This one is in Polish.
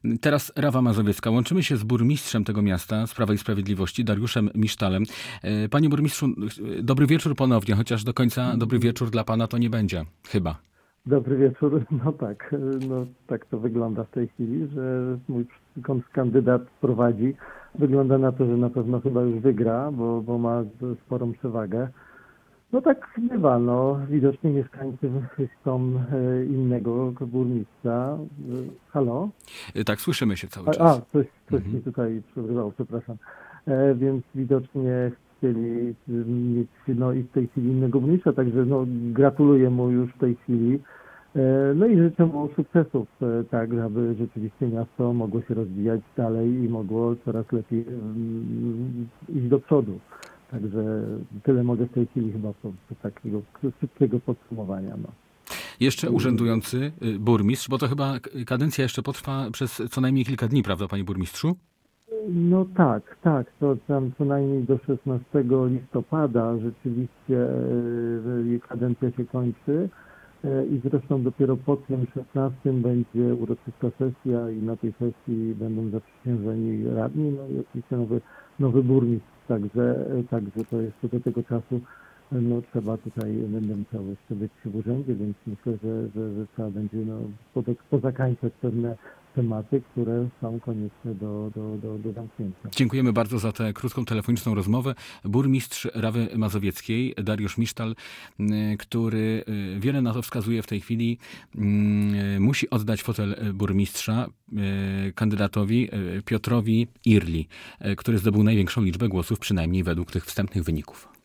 Teraz Rawa Mazowiecka. Łączymy się z burmistrzem tego miasta, z Prawa i Sprawiedliwości, Dariuszem Misztalem. Panie burmistrzu, dobry wieczór ponownie, chociaż do końca dobry wieczór dla pana to nie będzie, chyba. Dobry wieczór. No tak to wygląda w tej chwili, że mój kandydat prowadzi. Wygląda na to, że na pewno chyba już wygra, bo ma sporą przewagę. No tak bywa, no. Widocznie mieszkańcy chcą innego burmistrza. Halo? Tak, słyszymy się cały czas. Coś mi tutaj przerywało, przepraszam. Więc widocznie chcieli mieć i w tej chwili innego burmistrza, także gratuluję mu już w tej chwili. No i życzę mu sukcesów, tak, aby rzeczywiście miasto mogło się rozwijać dalej i mogło coraz lepiej iść do przodu. Także tyle mogę w tej chwili chyba takiego szybkiego podsumowania. No. Jeszcze urzędujący burmistrz, bo to chyba kadencja jeszcze potrwa przez co najmniej kilka dni, prawda, panie burmistrzu? No tak, to tam co najmniej do 16 listopada rzeczywiście kadencja się kończy i zresztą dopiero po tym 16 będzie uroczysta sesja i na tej sesji będą zaprzysiężeni radni, no i oczywiście nowy burmistrz, także to jeszcze do tego czasu trzeba będę musiał jeszcze być w urzędzie, więc myślę, że trzeba będzie pozakańczać pewne tematy, które są konieczne do zamknięcia. Dziękujemy bardzo za tę krótką telefoniczną rozmowę. Burmistrz Rawy Mazowieckiej, Dariusz Misztal, który wiele na to wskazuje w tej chwili, musi oddać fotel burmistrza kandydatowi Piotrowi Irli, który zdobył największą liczbę głosów, przynajmniej według tych wstępnych wyników.